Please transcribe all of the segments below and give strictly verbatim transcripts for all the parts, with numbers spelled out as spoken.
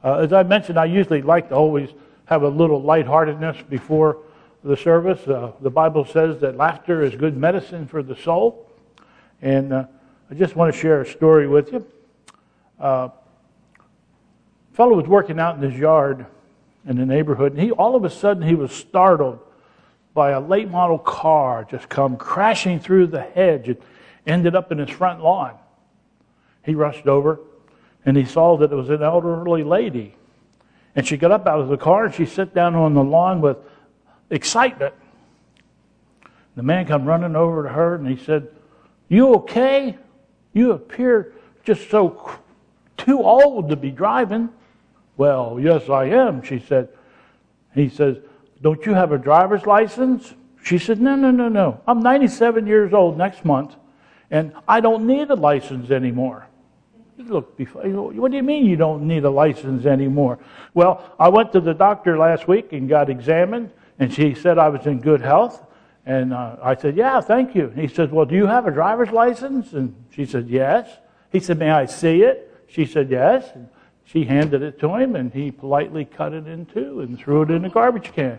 Uh, as I mentioned, I usually like to always have a little lightheartedness before the service. Uh, the Bible says that laughter is good medicine for the soul. And uh, I just want to share a story with you. Uh, a fellow was working out in his yard in the neighborhood, and he all of a sudden he was startled by a late model car just come crashing through the hedge and ended up in his front lawn. He rushed over, and he saw that it was an elderly lady. And she got up out of the car, and she sat down on the lawn with excitement. The man come running over to her, and he said, "You okay? You appear just so too old to be driving." "Well, yes, I am," she said. He says, "Don't you have a driver's license?" She said, "No, no, no, no. I'm ninety-seven years old next month, and I don't need a license anymore." Look, what do you mean you don't need a license anymore? "Well, I went to the doctor last week and got examined, and she said I was in good health." And uh, I said, "Yeah, thank you." He said, "Well, do you have a driver's license?" And she said, "Yes." He said, "May I see it?" She said, "Yes." And she handed it to him, and he politely cut it in two and threw it in the garbage can.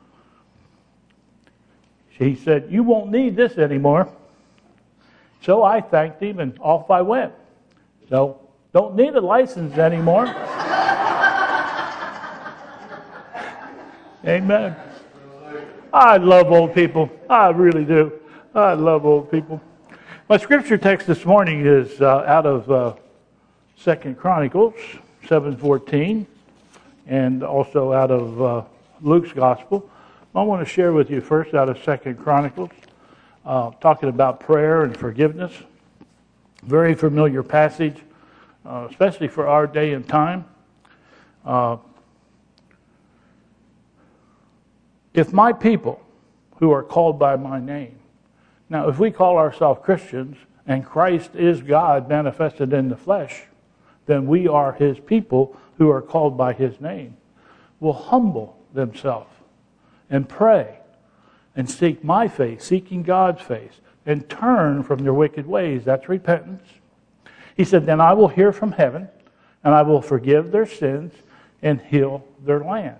She said, "You won't need this anymore." So I thanked him, and off I went. So, don't need a license anymore. Amen. I love old people. I really do. I love old people. My scripture text this morning is uh, out of uh, Second Chronicles seven fourteen, and also out of uh, Luke's Gospel. I want to share with you first out of Second Chronicles, uh, talking about prayer and forgiveness. Very familiar passage, uh, especially for our day and time. Uh, if my people who are called by my name. Now, if we call ourselves Christians and Christ is God manifested in the flesh, then we are his people who are called by his name, will humble themselves and pray and seek my face, seeking God's face, and turn from their wicked ways. That's repentance. He said, then I will hear from heaven, and I will forgive their sins and heal their land.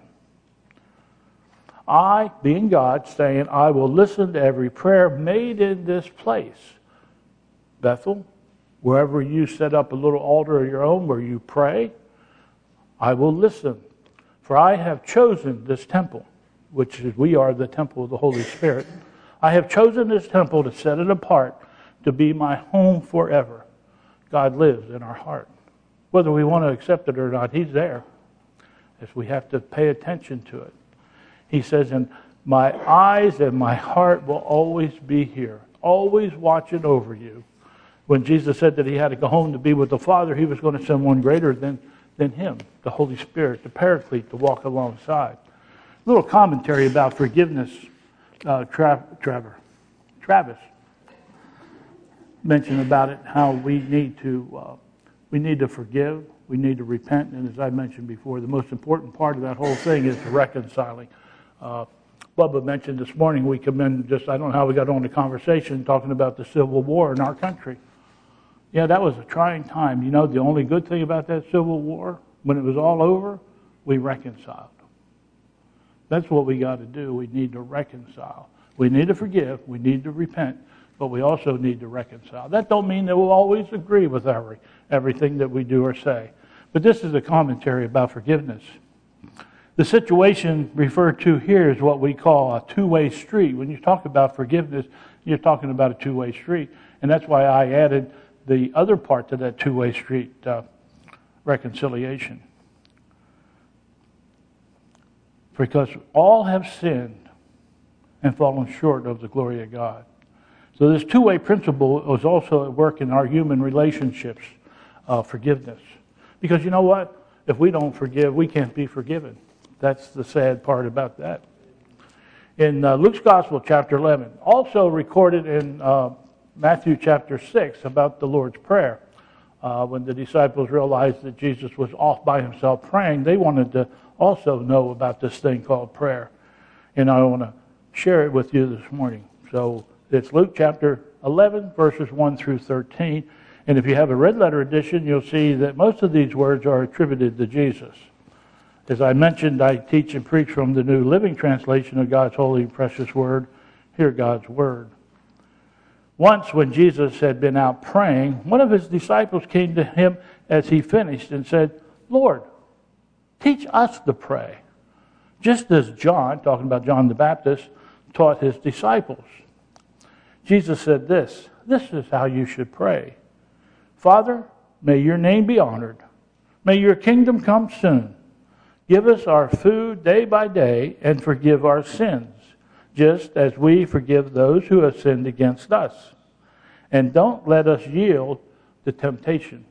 I, being God, saying, I will listen to every prayer made in this place. Bethel, wherever you set up a little altar of your own where you pray, I will listen. For I have chosen this temple, which is, we are the temple of the Holy Spirit. I have chosen this temple to set it apart to be my home forever. God lives in our heart. Whether we want to accept it or not, he's there. If we have to pay attention to it. He says, and my eyes and my heart will always be here, always watching over you. When Jesus said that he had to go home to be with the Father, he was going to send one greater than, than him, the Holy Spirit, the Paraclete, to walk alongside. A little commentary about forgiveness. Uh, Tra- Trevor, Travis mentioned about it, how we need to uh, we need to forgive, we need to repent, and as I mentioned before, the most important part of that whole thing is the reconciling. Uh, Bubba mentioned this morning we come in just, I don't know how we got on the conversation talking about the Civil War in our country. Yeah, that was a trying time. You know, the only good thing about that Civil War, when it was all over, we reconciled. That's what we got to do. We need to reconcile. We need to forgive. We need to repent. But we also need to reconcile. That don't mean that we'll always agree with every, everything that we do or say. But this is a commentary about forgiveness. The situation referred to here is what we call a two-way street. When you talk about forgiveness, you're talking about a two-way street. And that's why I added the other part to that two-way street, uh, reconciliation. Because all have sinned and fallen short of the glory of God. So this two-way principle is also at work in our human relationships, uh, forgiveness. Because you know what? If we don't forgive, we can't be forgiven. That's the sad part about that. In uh, Luke's Gospel, chapter eleven, also recorded in uh, Matthew chapter six about the Lord's Prayer. Uh, when the disciples realized that Jesus was off by himself praying, they wanted to also know about this thing called prayer. And I want to share it with you this morning. So it's Luke chapter eleven, verses one through thirteen. And if you have a red letter edition, you'll see that most of these words are attributed to Jesus. As I mentioned, I teach and preach from the New Living Translation of God's holy and precious word. Hear God's word. Once when Jesus had been out praying, one of his disciples came to him as he finished and said, "Lord, teach us to pray, just as John," talking about John the Baptist, "taught his disciples." Jesus said this, "This is how you should pray. Father, may your name be honored. May your kingdom come soon. Give us our food day by day and forgive our sins, just as we forgive those who have sinned against us. And don't let us yield to temptation."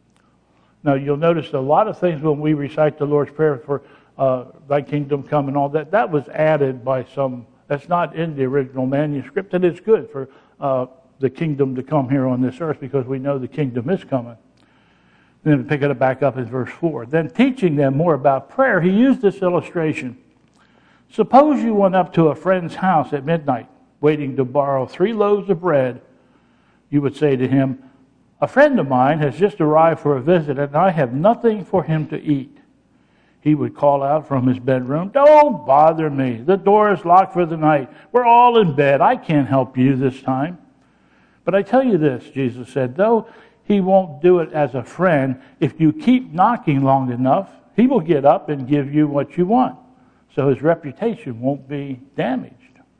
Now, you'll notice a lot of things when we recite the Lord's Prayer for uh, thy kingdom come and all that, that was added by some, that's not in the original manuscript, and it's good for uh, the kingdom to come here on this earth because we know the kingdom is coming. Then pick it back up in verse four. Then teaching them more about prayer, he used this illustration. Suppose you went up to a friend's house at midnight, waiting to borrow three loaves of bread. You would say to him, "A friend of mine has just arrived for a visit, and I have nothing for him to eat." He would call out from his bedroom, "Don't bother me. The door is locked for the night. We're all in bed. I can't help you this time." But I tell you this, Jesus said, though he won't do it as a friend, if you keep knocking long enough, he will get up and give you what you want, so his reputation won't be damaged.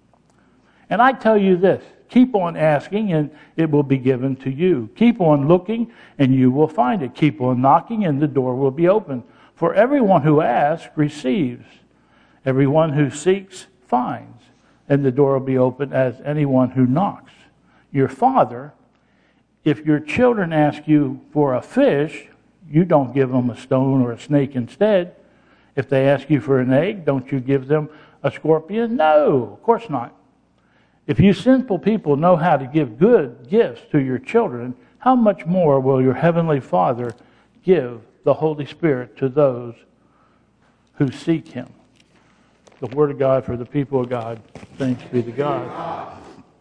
And I tell you this, keep on asking and it will be given to you. Keep on looking and you will find it. Keep on knocking and the door will be open. For everyone who asks receives. Everyone who seeks finds. And the door will be open as anyone who knocks. Your Father, if your children ask you for a fish, you don't give them a stone or a snake instead. If they ask you for an egg, don't you give them a scorpion? No, of course not. If you sinful people know how to give good gifts to your children, how much more will your heavenly Father give the Holy Spirit to those who seek him? The word of God for the people of God. Thanks be to God.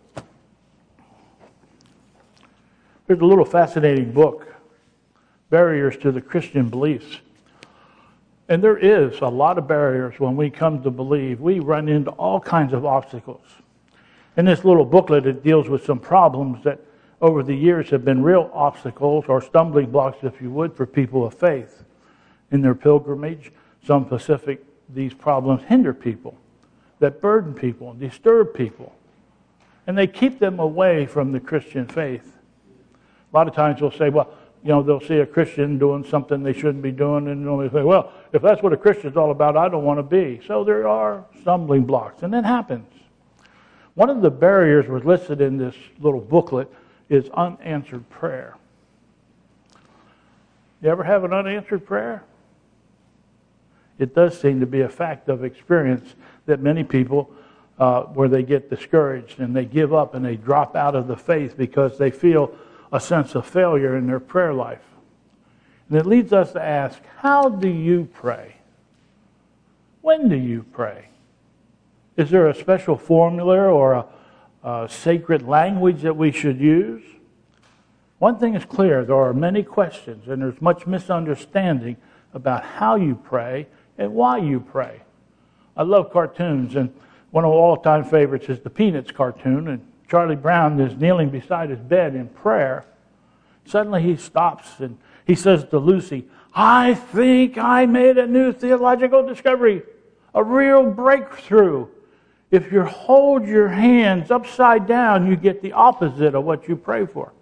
There's a little fascinating book, Barriers to the Christian Beliefs. And there is a lot of barriers when we come to believe. We run into all kinds of obstacles. In this little booklet, it deals with some problems that over the years have been real obstacles or stumbling blocks, if you would, for people of faith. In their pilgrimage, some specific, these problems hinder people, that burden people, disturb people. And they keep them away from the Christian faith. A lot of times they'll say, well, you know, they'll see a Christian doing something they shouldn't be doing, and they'll say, well, if that's what a Christian's all about, I don't want to be. So there are stumbling blocks, and that happens. One of the barriers was listed in this little booklet is unanswered prayer. You ever have an unanswered prayer? It does seem to be a fact of experience that many people, uh, where they get discouraged and they give up and they drop out of the faith because they feel a sense of failure in their prayer life. And it leads us to ask, how do you pray? When do you pray? Is there a special formula or a, a sacred language that we should use? One thing is clear, there are many questions and there's much misunderstanding about how you pray and why you pray. I love cartoons, and one of my all-time favorites is the Peanuts cartoon, and Charlie Brown is kneeling beside his bed in prayer. Suddenly he stops and he says to Lucy, "I think I made a new theological discovery, a real breakthrough. If you hold your hands upside down, you get the opposite of what you pray for."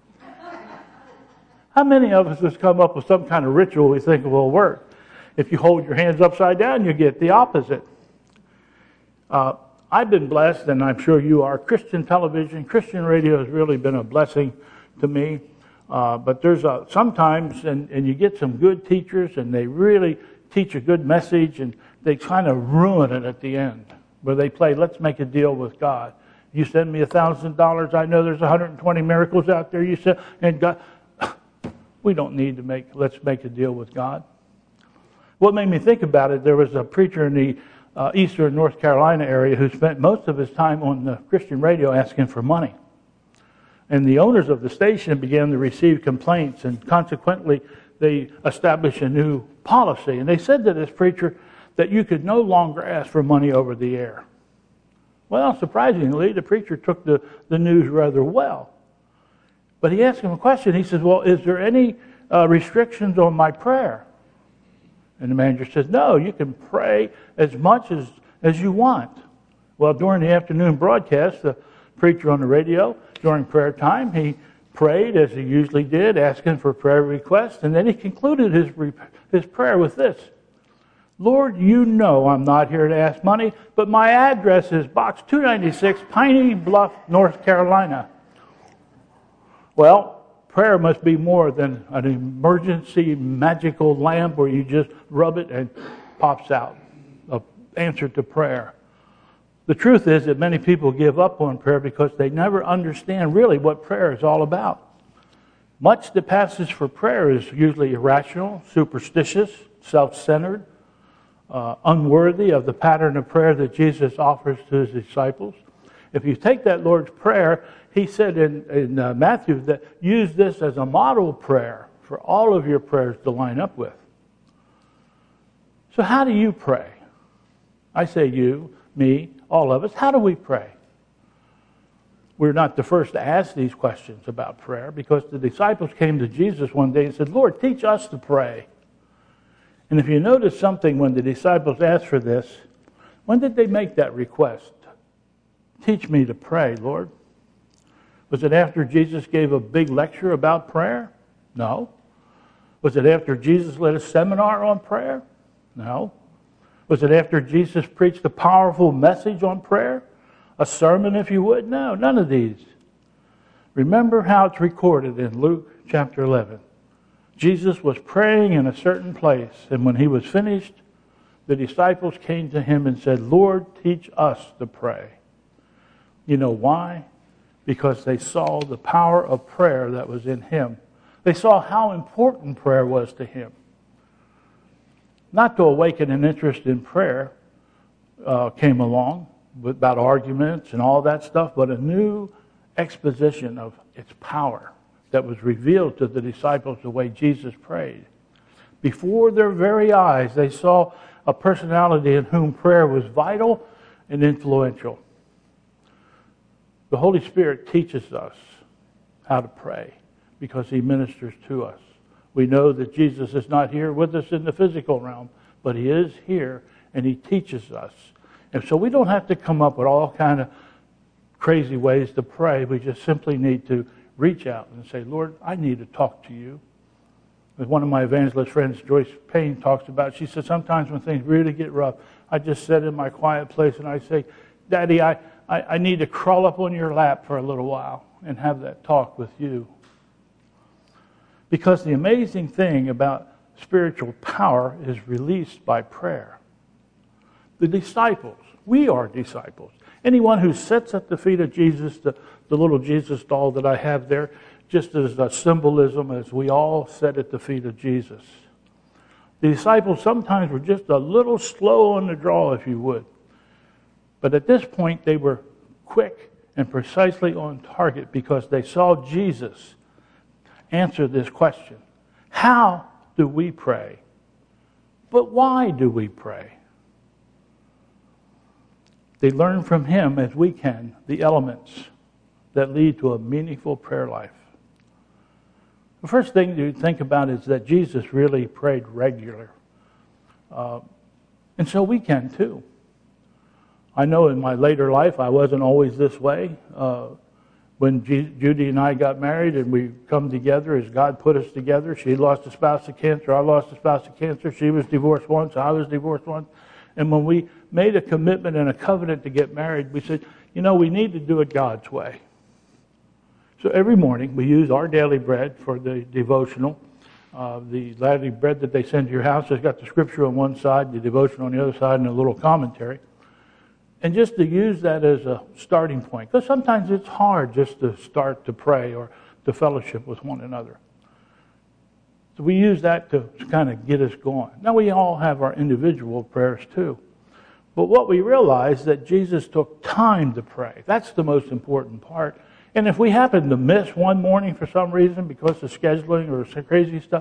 How many of us has come up with some kind of ritual we think will work? If you hold your hands upside down, you get the opposite. Uh, I've been blessed, and I'm sure you are. Christian television, Christian radio has really been a blessing to me. Uh, but there's a, sometimes, and, and you get some good teachers, and they really teach a good message, and they kind of ruin it at the end, where they play, let's make a deal with God. You send me a thousand dollars, I know there's one hundred twenty miracles out there. You said, and God, we don't need to make, let's make a deal with God. What made me think about it, there was a preacher in the Uh, eastern North Carolina area who spent most of his time on the Christian radio asking for money. And the owners of the station began to receive complaints, and consequently they established a new policy. And they said to this preacher that you could no longer ask for money over the air. Well, surprisingly, the preacher took the, the news rather well. But he asked him a question. He says, well, is there any uh, restrictions on my prayer? And the manager says, no, you can pray as much as, as you want. Well, during the afternoon broadcast, the preacher on the radio, during prayer time, he prayed as he usually did, asking for prayer requests, and then he concluded his, his prayer with this. Lord, you know I'm not here to ask money, but my address is Box two ninety-six, Piney Bluff, North Carolina. Well, prayer must be more than an emergency magical lamp where you just rub it and pops out an answer to prayer. The truth is that many people give up on prayer because they never understand really what prayer is all about. Much that passes for prayer is usually irrational, superstitious, self-centered, uh, unworthy of the pattern of prayer that Jesus offers to his disciples. If you take that Lord's Prayer, he said in, in uh, Matthew that use this as a model prayer for all of your prayers to line up with. So how do you pray? I say you, me, all of us. How do we pray? We're not the first to ask these questions about prayer because the disciples came to Jesus one day and said, Lord, teach us to pray. And if you notice something when the disciples asked for this, when did they make that request? Teach me to pray, Lord. Was it after Jesus gave a big lecture about prayer? No. Was it after Jesus led a seminar on prayer? No. Was it after Jesus preached a powerful message on prayer? A sermon, if you would? No, none of these. Remember how it's recorded in Luke chapter eleven. Jesus was praying in a certain place, and when he was finished, the disciples came to him and said, Lord, teach us to pray. You know why? Because they saw the power of prayer that was in him. They saw how important prayer was to him. Not to awaken an interest in prayer uh, came along about arguments and all that stuff, but a new exposition of its power that was revealed to the disciples the way Jesus prayed. Before their very eyes, they saw a personality in whom prayer was vital and influential. The Holy Spirit teaches us how to pray because he ministers to us. We know that Jesus is not here with us in the physical realm, but he is here and he teaches us. And so we don't have to come up with all kind of crazy ways to pray. We just simply need to reach out and say, Lord, I need to talk to you. As one of my evangelist friends, Joyce Payne, talks about, she said, sometimes when things really get rough, I just sit in my quiet place and I say, Daddy, I, I, I need to crawl up on your lap for a little while and have that talk with you. Because the amazing thing about spiritual power is released by prayer. The disciples, we are disciples. Anyone who sits at the feet of Jesus, the, the little Jesus doll that I have there, just as a symbolism as we all sit at the feet of Jesus. The disciples sometimes were just a little slow on the draw, if you would. But at this point, they were quick and precisely on target because they saw Jesus answer this question. How do we pray? But why do we pray? They learn from him, as we can, the elements that lead to a meaningful prayer life. The first thing to think about is that Jesus really prayed regular. Uh, and so we can too. I know in my later life I wasn't always this way. Uh, when G- Judy and I got married and we come together as God put us together, she lost a spouse to cancer, I lost a spouse to cancer, she was divorced once, I was divorced once. And when we made a commitment and a covenant to get married, we said, you know, we need to do it God's way. So every morning we use our daily bread for the devotional. Uh, the daily bread that they send to your house has got the scripture on one side, the devotion on the other side, and a little commentary. And just to use that as a starting point, because sometimes it's hard just to start to pray or to fellowship with one another. So we use that to kind of get us going. Now we all have our individual prayers too. But what we realize is that Jesus took time to pray. That's the most important part. And if we happen to miss one morning for some reason because of scheduling or some crazy stuff,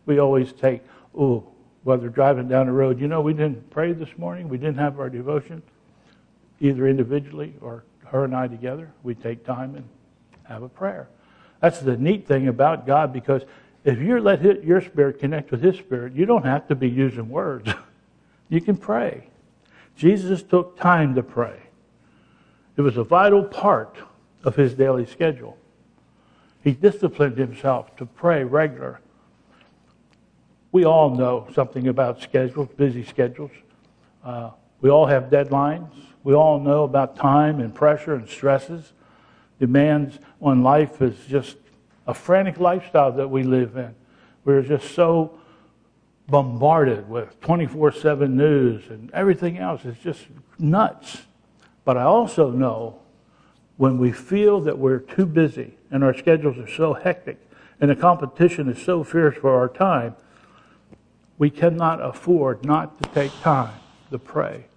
We always take, oh, whether driving down the road, you know, we didn't pray this morning. We didn't have our devotion, either individually or her and I together. We take time and have a prayer. That's the neat thing about God, because if you let his, your spirit connect with His Spirit, you don't have to be using words. You can pray. Jesus took time to pray. It was a vital part of His daily schedule. He disciplined Himself to pray regular. We all know something about schedules, busy schedules. Uh, we all have deadlines. We all know about time and pressure and stresses. Demands on life is just a frantic lifestyle that we live in. We're just so bombarded with twenty-four seven news and everything else. It's just nuts. But I also know when we feel that we're too busy and our schedules are so hectic and the competition is so fierce for our time, we cannot afford not to take time to pray.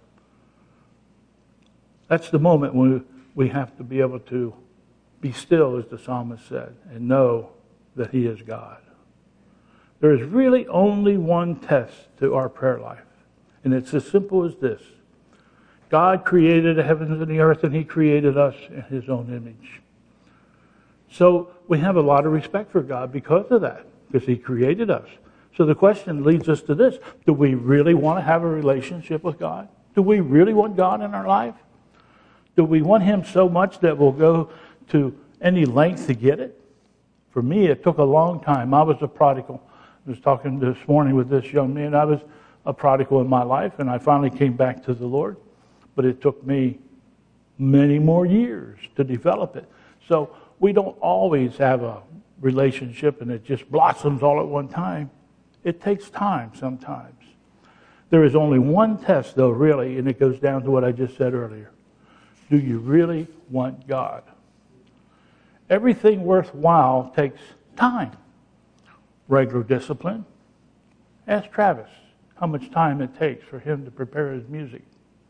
That's the moment when we have to be able to be still, as the psalmist said, and know that He is God. There is really only one test to our prayer life, and it's as simple as this. God created the heavens and the earth, and He created us in His own image. So we have a lot of respect for God because of that, because He created us. So the question leads us to this. Do we really want to have a relationship with God? Do we really want God in our life? Do we want Him so much that we'll go to any length to get it? For me, it took a long time. I was a prodigal. I was talking this morning with this young man. I was a prodigal in my life, and I finally came back to the Lord. But it took me many more years to develop it. So we don't always have a relationship and it just blossoms all at one time. It takes time sometimes. There is only one test, though, really, and it goes down to what I just said earlier. Do you really want God? Everything worthwhile takes time. Regular discipline. Ask Travis how much time it takes for him to prepare his music.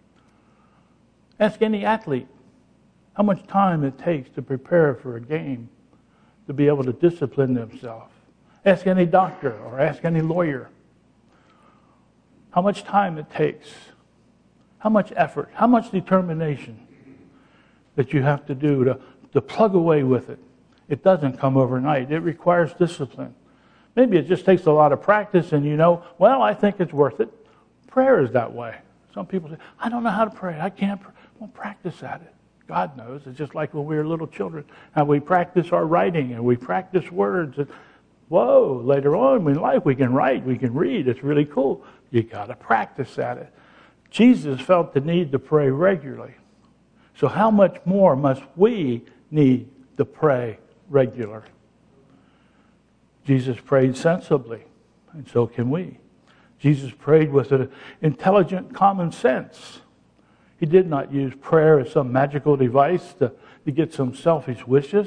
Ask any athlete how much time it takes to prepare for a game, to be able to discipline themselves. Ask any doctor or ask any lawyer how much time it takes, how much effort, how much determination that you have to do to, to plug away with it. It doesn't come overnight. It requires discipline. Maybe it just takes a lot of practice and you know, well, I think it's worth it. Prayer is that way. Some people say, I don't know how to pray. I can't pray. Well, practice at it. God knows. It's just like when we were little children, how we practice our writing and we practice words. And whoa, later on in life we can write, we can read. It's really cool. You got to practice at it. Jesus felt the need to pray regularly. So how much more must we need to pray regular? Jesus prayed sensibly, and so can we. Jesus prayed with an intelligent common sense. He did not use prayer as some magical device to, to get some selfish wishes.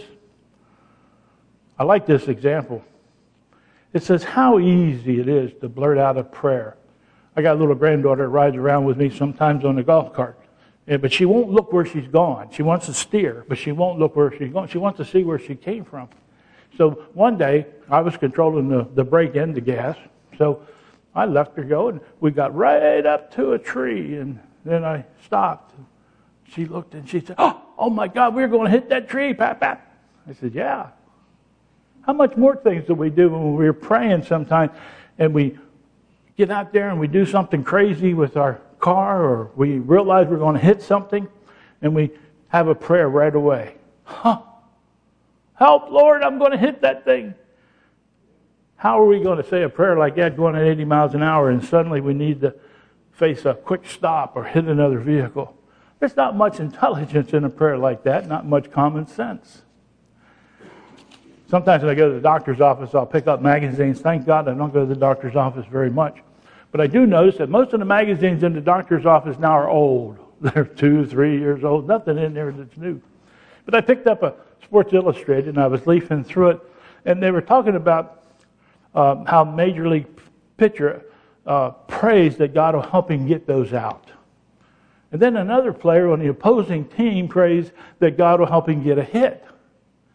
I like this example. It says how easy it is to blurt out a prayer. I got a little granddaughter that rides around with me sometimes on the golf cart. Yeah, but she won't look where she's gone. She wants to steer, but she won't look where she's going. She wants to see where she came from. So one day, I was controlling the, the brake and the gas. So I left her go, and we got right up to a tree, and then I stopped. She looked, and she said, oh, oh my God, we're going to hit that tree, Pap, Pap. I said, yeah. How much more things do we do when we're praying sometimes, and we get out there and we do something crazy with our car, or we realize we're going to hit something, and we have a prayer right away. Huh. Help, Lord, I'm going to hit that thing. How are we going to say a prayer like that going at eighty miles an hour and suddenly we need to face a quick stop or hit another vehicle? There's not much intelligence in a prayer like that, not much common sense. Sometimes when I go to the doctor's office, I'll pick up magazines. Thank God I don't go to the doctor's office very much. But I do notice that most of the magazines in the doctor's office now are old. They're two, three years old. Nothing in there that's new. But I picked up a Sports Illustrated, and I was leafing through it, and they were talking about um, how Major League pitcher uh, prays that God will help him get those out. And then another player on the opposing team prays that God will help him get a hit.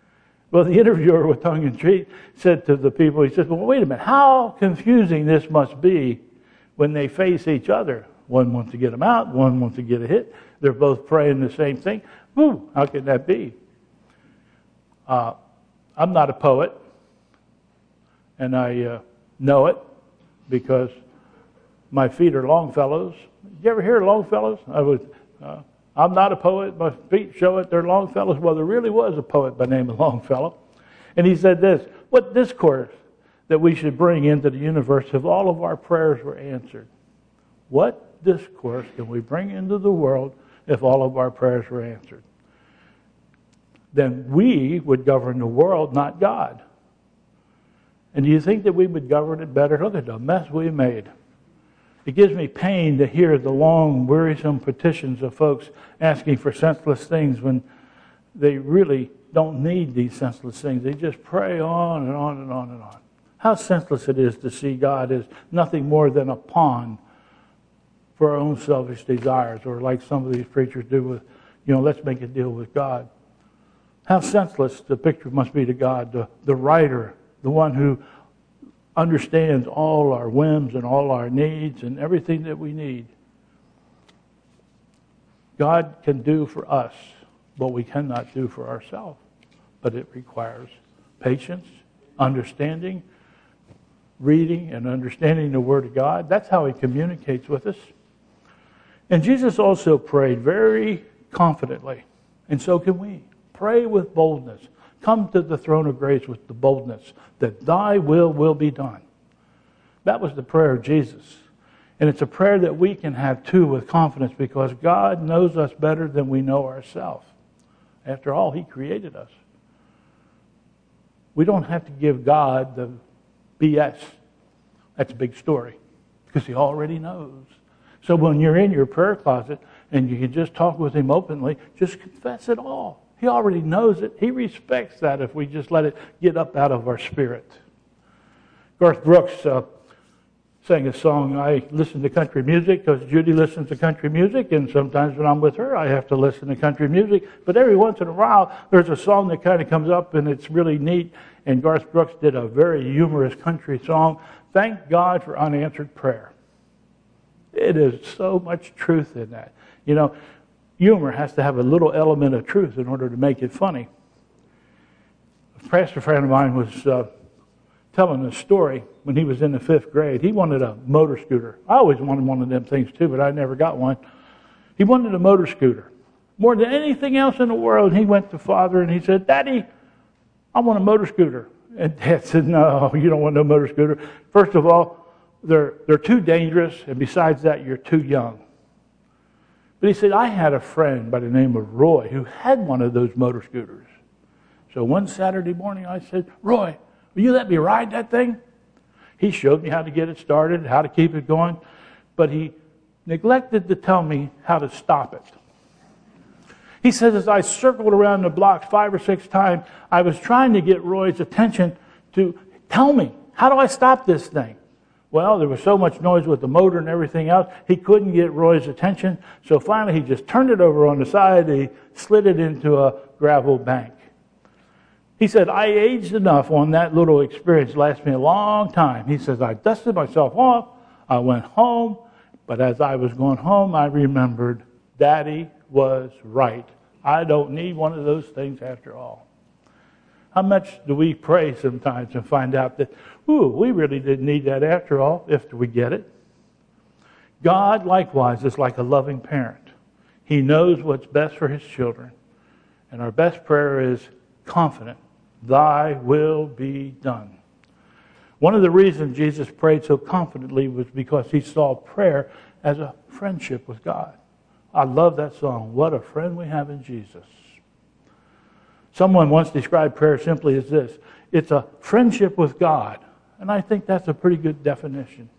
Well, the interviewer, with tongue in cheek, said to the people, he said, well, wait a minute, how confusing this must be when they face each other. One wants to get them out, one wants to get a hit. They're both praying the same thing. Whew, how can that be? Uh, I'm not a poet, and I uh, know it because my feet are Longfellows. Did you ever hear Longfellows? I was, uh, I'm not a poet. My feet show it. They're Longfellows. Well, there really was a poet by the name of Longfellow. And he said this, what discourse that we should bring into the universe if all of our prayers were answered? What discourse can we bring into the world if all of our prayers were answered? Then we would govern the world, not God. And do you think that we would govern it better? Look at the mess we made. It gives me pain to hear the long, wearisome petitions of folks asking for senseless things when they really don't need these senseless things. They just pray on and on and on and on. How senseless it is to see God as nothing more than a pawn for our own selfish desires, or like some of these preachers do with, you know, let's make a deal with God. How senseless the picture must be to God, the, the writer, the one who understands all our whims and all our needs and everything that we need. God can do for us what we cannot do for ourselves, but it requires patience, understanding, reading and understanding the Word of God. That's how He communicates with us. And Jesus also prayed very confidently, and so can we. Pray with boldness. Come to the throne of grace with the boldness that thy will will be done. That was the prayer of Jesus. And it's a prayer that we can have too with confidence, because God knows us better than we know ourselves. After all, He created us. We don't have to give God the B S. That's a big story, because He already knows. So when you're in your prayer closet and you can just talk with Him openly, just confess it all. He already knows it. He respects that if we just let it get up out of our spirit. Garth Brooks uh, sang a song. I listen to country music because Judy listens to country music, and sometimes when I'm with her, I have to listen to country music. But every once in a while, there's a song that kind of comes up, and it's really neat. And Garth Brooks did a very humorous country song, Thank God for Unanswered Prayer. It is so much truth in that. You know, humor has to have a little element of truth in order to make it funny. A pastor friend of mine was uh, telling a story when he was in the fifth grade. He wanted a motor scooter. I always wanted one of them things too, but I never got one. He wanted a motor scooter. More than anything else in the world, he went to Father and he said, Daddy, I want a motor scooter. And Dad said, no, you don't want no motor scooter. First of all, they're, they're too dangerous, and besides that, you're too young. But he said, I had a friend by the name of Roy who had one of those motor scooters. So one Saturday morning I said, Roy, will you let me ride that thing? He showed me how to get it started, how to keep it going, but he neglected to tell me how to stop it. He says, as I circled around the block five or six times, I was trying to get Roy's attention to tell me, how do I stop this thing? Well, there was so much noise with the motor and everything else, he couldn't get Roy's attention. So finally, he just turned it over on the side. He slid it into a gravel bank. He said, I aged enough on that little experience. It lasted me a long time. He says, I dusted myself off. I went home. But as I was going home, I remembered Daddy was right. I don't need one of those things after all. How much do we pray sometimes and find out that, ooh, we really didn't need that after all, if we get it? God, likewise, is like a loving parent. He knows what's best for His children. And our best prayer is confident, thy will be done. One of the reasons Jesus prayed so confidently was because He saw prayer as a friendship with God. I love that song, What a Friend We Have in Jesus. Someone once described prayer simply as this: it's a friendship with God. And I think that's a pretty good definition.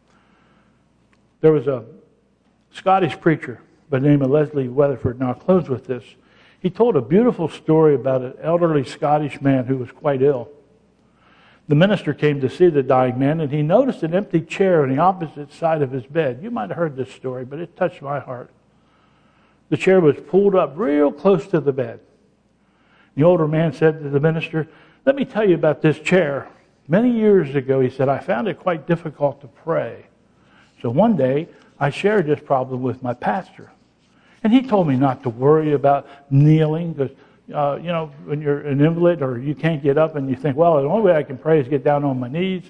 There was a Scottish preacher by the name of Leslie Weatherford, and I'll close with this. He told a beautiful story about an elderly Scottish man who was quite ill. The minister came to see the dying man, and he noticed an empty chair on the opposite side of his bed. You might have heard this story, but it touched my heart. The chair was pulled up real close to the bed. The older man said to the minister, "Let me tell you about this chair. Many years ago," he said, "I found it quite difficult to pray. So one day, I shared this problem with my pastor. And he told me not to worry about kneeling because, uh, you know, when you're an invalid or you can't get up and you think, well, the only way I can pray is get down on my knees."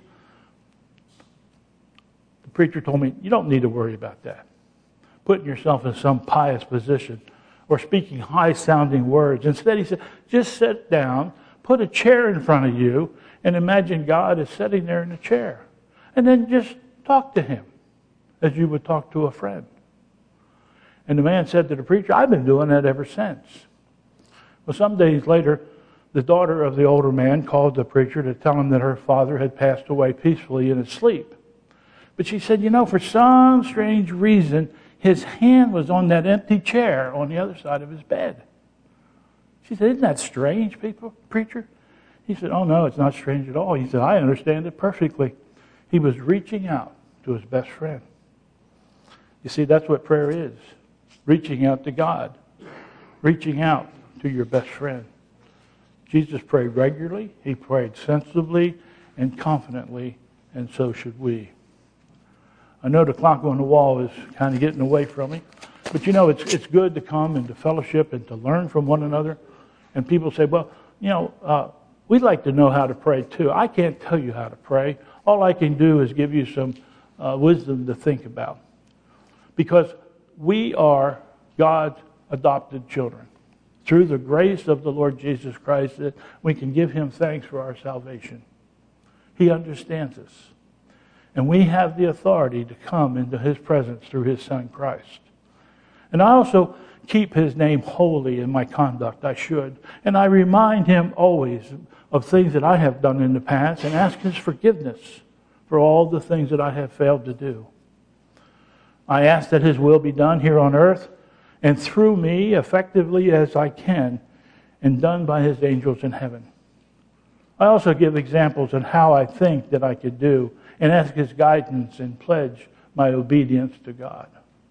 The preacher told me, you don't need to worry about that. Putting yourself in some pious position or speaking high-sounding words. Instead, he said, just sit down, put a chair in front of you, and imagine God is sitting there in a chair. And then just talk to him as you would talk to a friend. And the man said to the preacher, "I've been doing that ever since." Well, some days later, the daughter of the older man called the preacher to tell him that her father had passed away peacefully in his sleep. But she said, you know, for some strange reason, his hand was on that empty chair on the other side of his bed. She said, "Isn't that strange, people, preacher?" He said, "Oh, no, it's not strange at all." He said, "I understand it perfectly." He was reaching out to his best friend. You see, that's what prayer is. Reaching out to God. Reaching out to your best friend. Jesus prayed regularly. He prayed sensibly and confidently, and so should we. I know the clock on the wall is kind of getting away from me. But you know, it's it's good to come and to fellowship and to learn from one another. And people say, well, you know, uh, we'd like to know how to pray too. I can't tell you how to pray. All I can do is give you some uh, wisdom to think about. Because we are God's adopted children. Through the grace of the Lord Jesus Christ, that we can give him thanks for our salvation. He understands us. And we have the authority to come into his presence through his Son Christ. And I also keep his name holy in my conduct. I should. And I remind him always of things that I have done in the past and ask his forgiveness for all the things that I have failed to do. I ask that his will be done here on earth and through me effectively as I can and done by his angels in heaven. I also give examples of how I think that I could do and ask his guidance and pledge my obedience to God.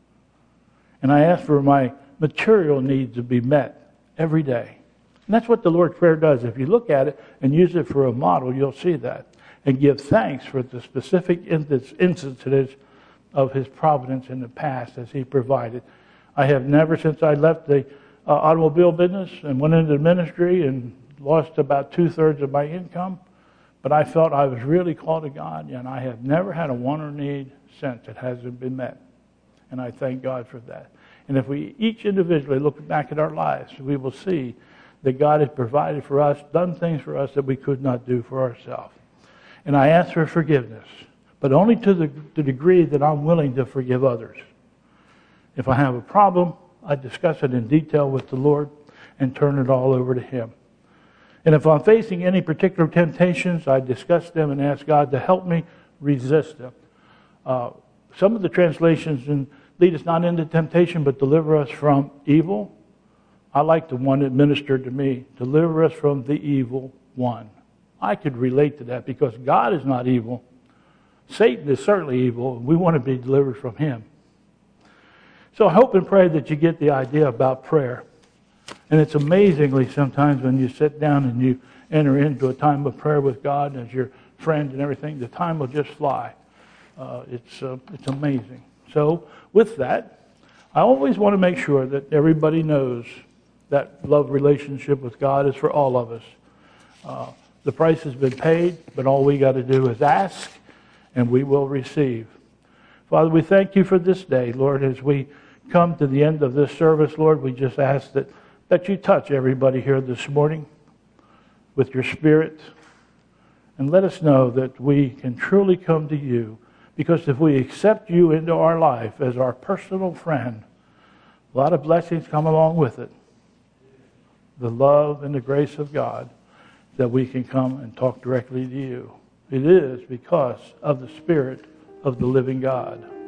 And I ask for my material needs to be met every day. And that's what the Lord's Prayer does. If you look at it and use it for a model, you'll see that. And give thanks for the specific instances of his providence in the past as he provided. I have never, since I left the uh, automobile business and went into the ministry and lost about two-thirds of my income, but I felt I was really called to God, and I have never had a want or need since it hasn't been met. And I thank God for that. And if we each individually look back at our lives, we will see that God has provided for us, done things for us that we could not do for ourselves. And I ask for forgiveness, but only to the, the degree that I'm willing to forgive others. If I have a problem, I discuss it in detail with the Lord and turn it all over to him. And if I'm facing any particular temptations, I discuss them and ask God to help me resist them. Uh, some of the translations in lead us not into temptation, but deliver us from evil. I like the one that ministered to me. Deliver us from the evil one. I could relate to that because God is not evil. Satan is certainly evil. And we want to be delivered from him. So I hope and pray that you get the idea about prayer. And it's amazingly sometimes when you sit down and you enter into a time of prayer with God as your friend and everything, the time will just fly. Uh, it's uh, it's amazing. So with that, I always want to make sure that everybody knows that love relationship with God is for all of us. Uh, the price has been paid, but all we got to do is ask, and we will receive. Father, we thank you for this day, Lord. As we come to the end of this service, Lord, we just ask that, that you touch everybody here this morning with your Spirit, and let us know that we can truly come to you. Because if we accept you into our life as our personal friend, a lot of blessings come along with it. The love and the grace of God, that we can come and talk directly to you. It is because of the Spirit of the living God.